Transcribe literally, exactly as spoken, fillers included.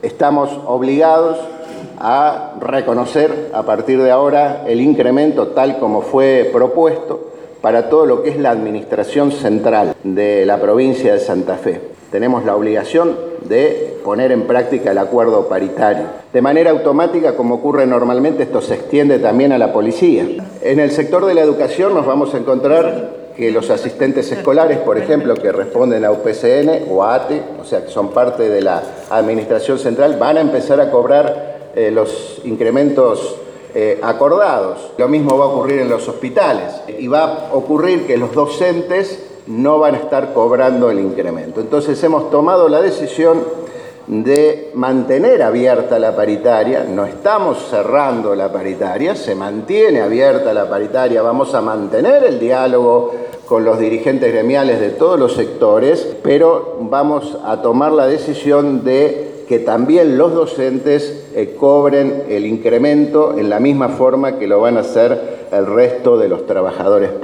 Estamos obligados a reconocer a partir de ahora el incremento tal como fue propuesto para todo lo que es la administración central de la provincia de Santa Fe. Tenemos la obligación de poner en práctica el acuerdo paritario. De manera automática, como ocurre normalmente, esto se extiende también a la policía. En el sector de la educación nos vamos a encontrar que los asistentes escolares, por ejemplo, que responden a U P C N o a ATE, o sea, que son parte de la administración central, van a empezar a cobrar eh, los incrementos eh, acordados. Lo mismo va a ocurrir en los hospitales y va a ocurrir que los docentes no van a estar cobrando el incremento. Entonces hemos tomado la decisión de mantener abierta la paritaria, no estamos cerrando la paritaria, se mantiene abierta la paritaria, vamos a mantener el diálogo con los dirigentes gremiales de todos los sectores, pero vamos a tomar la decisión de que también los docentes eh, cobren el incremento en la misma forma que lo van a hacer el resto de los trabajadores.